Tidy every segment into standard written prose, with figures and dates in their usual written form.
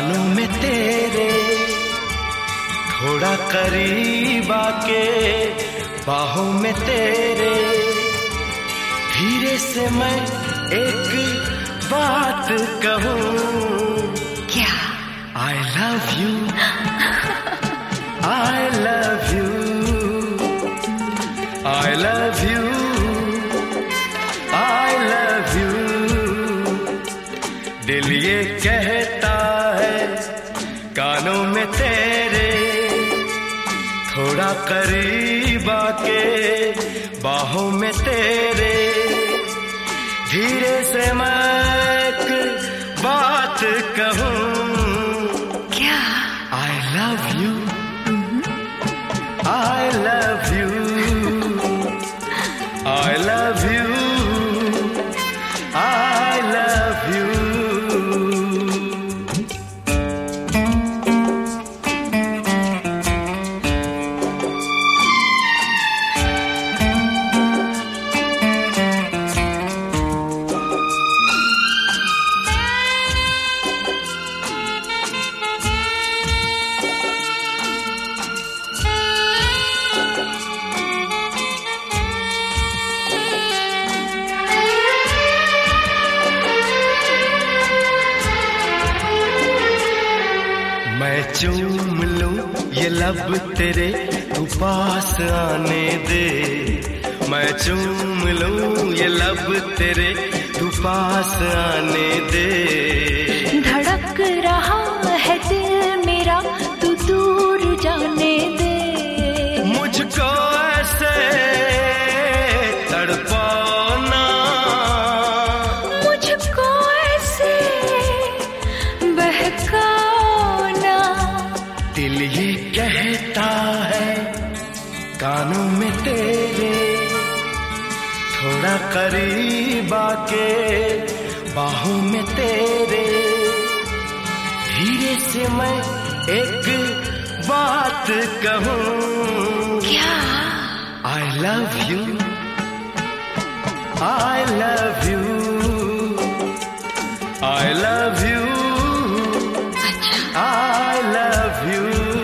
कानों में तेरे, थोड़ा करीब आके बाहों में तेरे, धीरे से मैं एक बात कहूँ। क्या? I love you, I love you, I love you, I love you। दिल ये कहता है कानों में तेरे, थोड़ा करीब आके बाहों में तेरे, धीरे से मैं एक बात कहूँ। क्या? I love you, I love you, I love you, I love you। मैं चूम लूं ये लब तेरे, तू पास आने दे। मैं चूम लूं ये लब तेरे, तू पास आने दे। धड़क रहा है दिल मेरा, तू दूर जाने दे। मुझको ऐसे तड़पाओ ना, मुझको ऐसे बहकाओ ना। दिल ये कहता है कानों में तेरे, थोड़ा करीब आके बाहों में तेरे, धीरे से मैं एक बात कहूँ। क्या? I love you, I love you, I love you, I love you।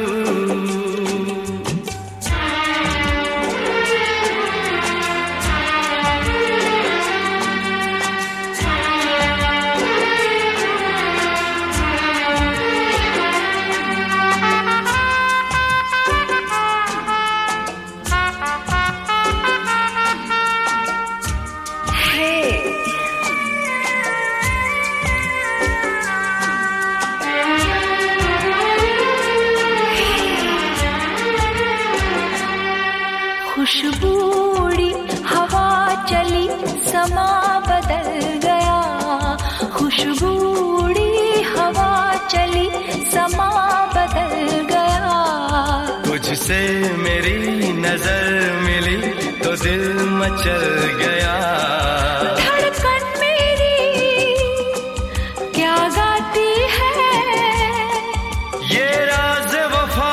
खुशबूड़ी हवा चली, समा बदल गया। खुशबूड़ी हवा चली, समा बदल गया। तुझसे मेरी नजर मिली तो दिल मचल गया। धड़कन मेरी क्या गाती है, ये राज वफा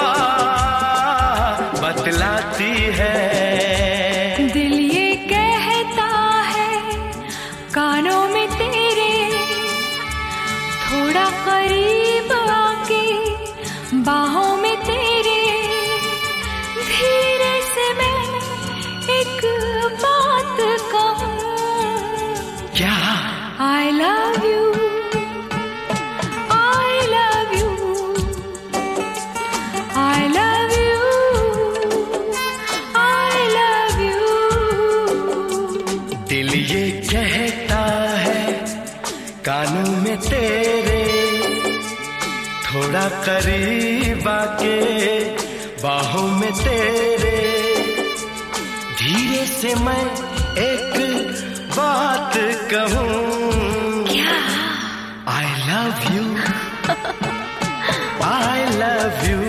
बतलाती है। दिल ये कहता है कानों में तेरे, थोड़ा करीब आके बाहों में तेरे, धीरे से मैं एक बात कहूँ। क्या? I love you, I love you, I love you, I love you। दिल ये कहता है कानों में तेरे, थोड़ा करीब आके बाहों में तेरे, धीरे से मैं एक बात कहूँ। क्या? I love you, I love you,